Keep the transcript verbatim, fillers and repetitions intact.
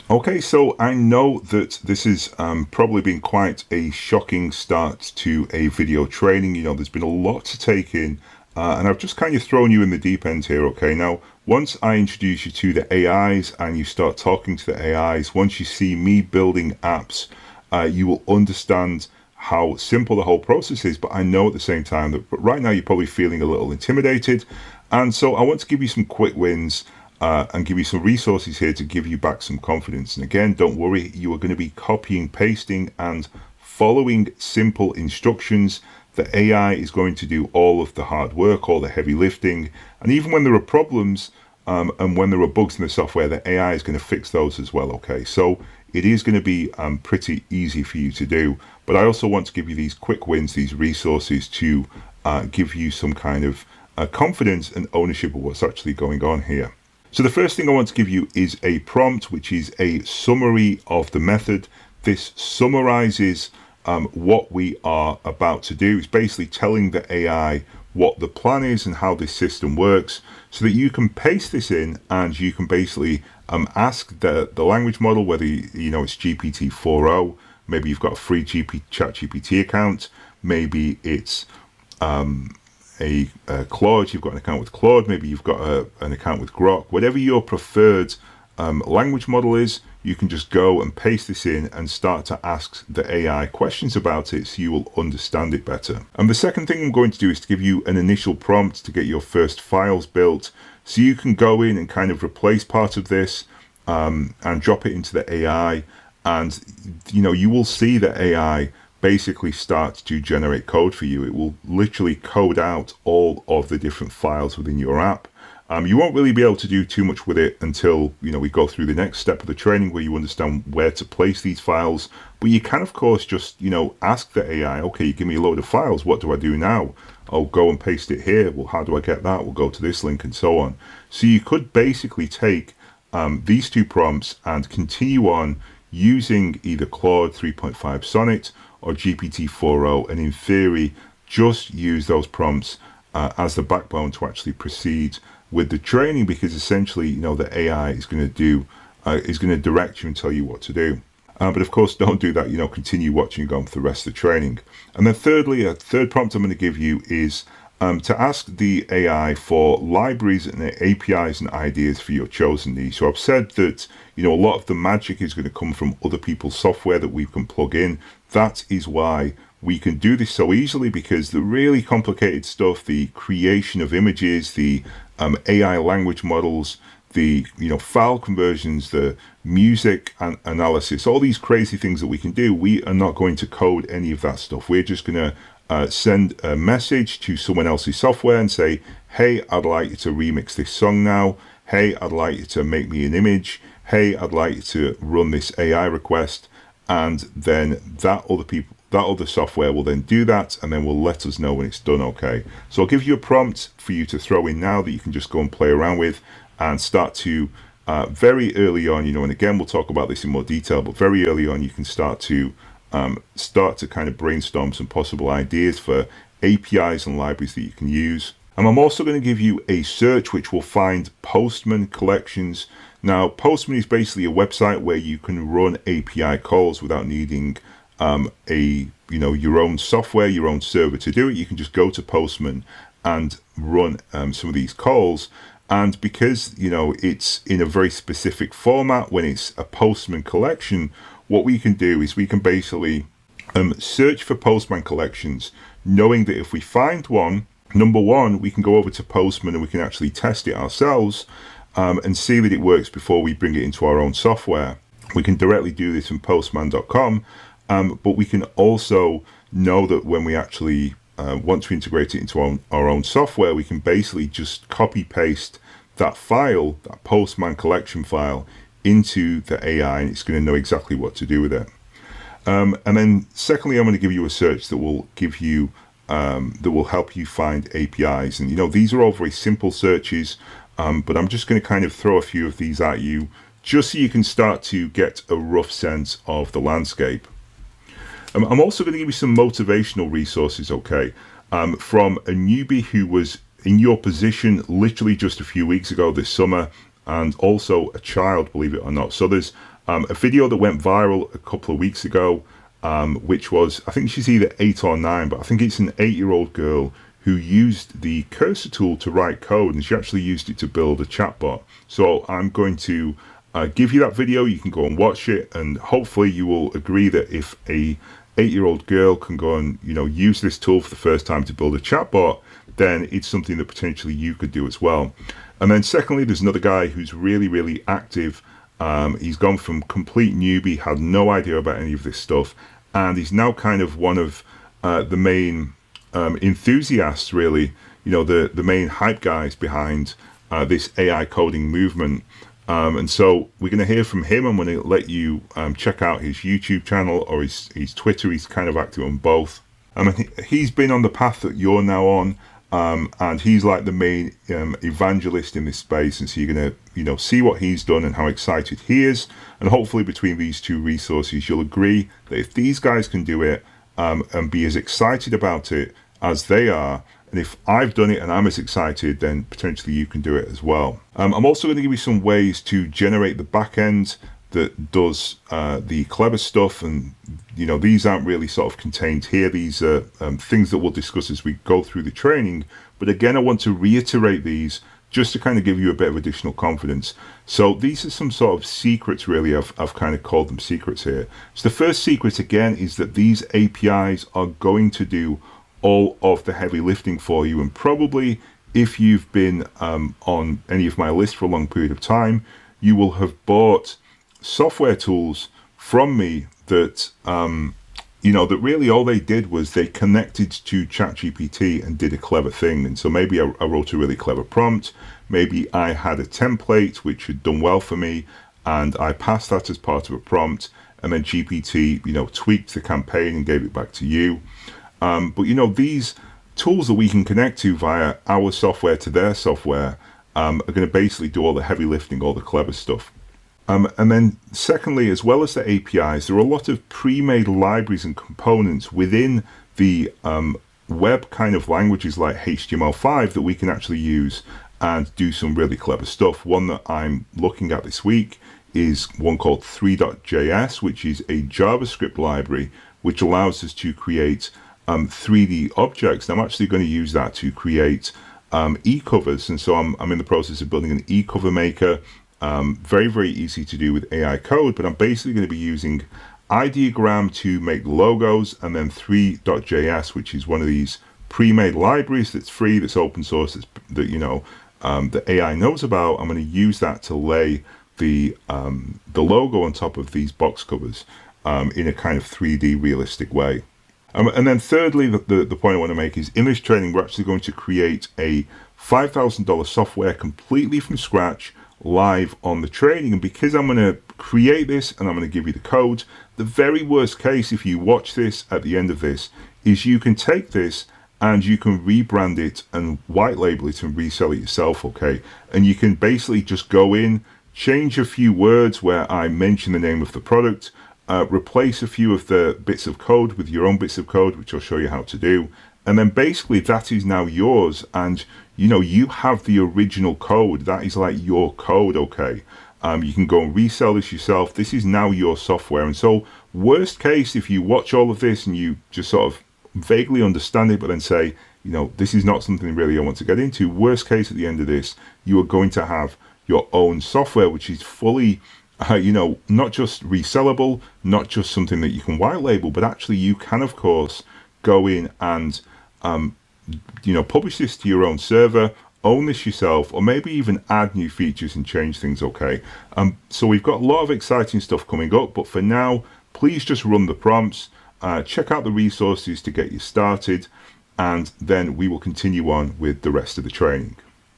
Okay, so I know that this has um, probably been quite a shocking start to a video training. You know, there's been a lot to take in, uh, and I've just kind of thrown you in the deep end here. Okay, now once I introduce you to the A Is and you start talking to the A Is, once you see me building apps, uh, you will understand how simple the whole process is. But I know at the same time that right now you're probably feeling a little intimidated, and so I want to give you some quick wins uh, and give you some resources here to give you back some confidence. And again, don't worry, you are going to be copying, pasting, and following simple instructions. The A I is going to do all of the hard work, all the heavy lifting, and even when there are problems um, and when there are bugs in the software, the A I is going to fix those as well. Okay, so it is going to be um, pretty easy for you to do. But I also want to give you these quick wins, these resources to uh, give you some kind of uh, confidence and ownership of what's actually going on here. So the first thing I want to give you is a prompt, which is a summary of the method. This summarizes um, what we are about to do. It's basically telling the A I what the plan is and how this system works, so that you can paste this in and you can basically um, ask the, the language model, whether you, you know it's G P T four o, maybe you've got a free G P, ChatGPT account, maybe it's um, a, a Claude, you've got an account with Claude, maybe you've got a, an account with Grok, whatever your preferred um, language model is, you can just go and paste this in and start to ask the A I questions about it so you will understand it better. And the second thing I'm going to do is to give you an initial prompt to get your first files built, so you can go in and kind of replace part of this um, and drop it into the A I, and you know you will see the A I basically start to generate code for you. It will literally code out all of the different files within your app. Um, you won't really be able to do too much with it until you know we go through the next step of the training where you understand where to place these files. But you can, of course, just you know ask the A I, okay, you give me a load of files, what do I do now? I'll go and paste it here. Well, how do I get that? We'll go to this link and so on. So you could basically take um, these two prompts and continue on using either Claude three point five Sonnet or G P T four o, and in theory just use those prompts uh, as the backbone to actually proceed with the training, because essentially you know the A I is going to do uh, is going to direct you and tell you what to do. Uh, but of course, don't do that. You know, continue watching and going for the rest of the training. And then thirdly, a third prompt I'm going to give you is um, to ask the A I for libraries and A P Is and ideas for your chosen niche. So I've said that you know a lot of the magic is going to come from other people's software that we can plug in. That is why we can do this so easily, because the really complicated stuff, the creation of images, the um, A I language models, the you know file conversions, the music and analysis, all these crazy things that we can do, we are not going to code any of that stuff. We're just going to uh, send a message to someone else's software and say, hey, I'd like you to remix this song now. Hey, I'd like you to make me an image. Hey, I'd like you to run this A I request. And then that other people, that other software will then do that, and then will let us know when it's done. Okay, so I'll give you a prompt for you to throw in now that you can just go and play around with and start to uh, very early on, you know, and again we'll talk about this in more detail, but very early on you can start to um, start to kind of brainstorm some possible ideas for A P Is and libraries that you can use. And I'm also going to give you a search which will find Postman collections. Now, Postman is basically a website where you can run A P I calls without needing um, a you know your own software, your own server to do it. You can just go to Postman and run um, some of these calls. And because you know it's in a very specific format, when it's a Postman collection, what we can do is we can basically um, search for Postman collections, knowing that if we find one, number one, we can go over to Postman and we can actually test it ourselves. Um, and see that it works before we bring it into our own software. We can directly do this from postman dot com, um, but we can also know that when we actually uh, want to integrate it into our, our own software, we can basically just copy paste that file, that Postman collection file, into the A I, and it's going to know exactly what to do with it. Um, and then secondly, I'm going to give you a search that will give you um, that will help you find A P Is. And you know these are all very simple searches. Um, but I'm just going to kind of throw a few of these at you just so you can start to get a rough sense of the landscape. Um, I'm also going to give you some motivational resources, okay, um, from a newbie who was in your position literally just a few weeks ago this summer, and also a child, believe it or not. So there's um, a video that went viral a couple of weeks ago, um, which was, I think she's either eight or nine, but I think it's an eight-year-old girl who used the cursor tool to write code, and she actually used it to build a chatbot. So I'm going to uh, give you that video. You can go and watch it, and hopefully you will agree that if a eight-year-old girl can go and, you know, use this tool for the first time to build a chatbot, then it's something that potentially you could do as well. And then secondly, there's another guy who's really, really active. Um, he's gone from complete newbie, had no idea about any of this stuff, and he's now kind of one of uh, the main um, enthusiasts, really, you know, the, the main hype guys behind uh, this A I coding movement. Um, and so we're going to hear from him. I'm going to let you um, check out his YouTube channel or his, his Twitter. He's kind of active on both. I mean, he's been on the path that you're now on. Um, and he's like the main um, evangelist in this space, and so you're going to, you know, see what he's done and how excited he is, and hopefully between these two resources you'll agree that if these guys can do it um, and be as excited about it as they are, and if I've done it and I'm as excited, then potentially you can do it as well. Um, I'm also going to give you some ways to generate the backend that does uh, the clever stuff, and you know, these aren't really sort of contained here. These are um, things that we'll discuss as we go through the training, but again, I want to reiterate these just to kind of give you a bit of additional confidence. So these are some sort of secrets, really. I've, I've kind of called them secrets here. So the first secret, again, is that these A P Is are going to do all of the heavy lifting for you, and probably if you've been um, on any of my lists for a long period of time, you will have bought software tools from me that um you know, that really all they did was they connected to ChatGPT and did a clever thing. And so maybe I, I wrote a really clever prompt, maybe I had a template which had done well for me, and I passed that as part of a prompt, and then G P T, you know, tweaked the campaign and gave it back to you. Um, but you know, these tools that we can connect to via our software to their software um, are going to basically do all the heavy lifting, all the clever stuff. Um, and then secondly, as well as the A P Is, there are a lot of pre-made libraries and components within the um, web kind of languages like H T M L five that we can actually use and do some really clever stuff. One that I'm looking at this week is one called three dot J S, which is a JavaScript library which allows us to create um, three D objects. And I'm actually going to use that to create um, e-covers. And so I'm, I'm in the process of building an e-cover maker. Um, very, very easy to do with A I code, but I'm basically going to be using Ideogram to make logos, and then three dot J S, which is one of these pre-made libraries that's free, that's open source, that's, that, you know, um, the A I knows about. I'm going to use that to lay the, um, the logo on top of these box covers um, in a kind of three D realistic way. Um, and then thirdly, the, the, the point I want to make is in this training, we're actually going to create a five thousand dollar software completely from scratch, live on the training. And because I'm going to create this and I'm going to give you the code, the very worst case, if you watch this at the end of this, is you can take this and you can rebrand it and white label it and resell it yourself, okay? And you can basically just go in, change a few words where I mention the name of the product, uh, replace a few of the bits of code with your own bits of code, which I'll show you how to do. And then basically that is now yours, and you know, you have the original code. That is like your code, okay? Um, you can go and resell this yourself. This is now your software. And so worst case, if you watch all of this and you just sort of vaguely understand it, but then say, you know, this is not something really I want to get into, worst case at the end of this, you are going to have your own software, which is fully, uh, you know, not just resellable, not just something that you can white label, but actually you can, of course, go in and um, you know, publish this to your own server, own this yourself, or maybe even add new features and change things, okay? Um, so we've got a lot of exciting stuff coming up, but for now, please just run the prompts, uh, check out the resources to get you started, and then we will continue on with the rest of the training.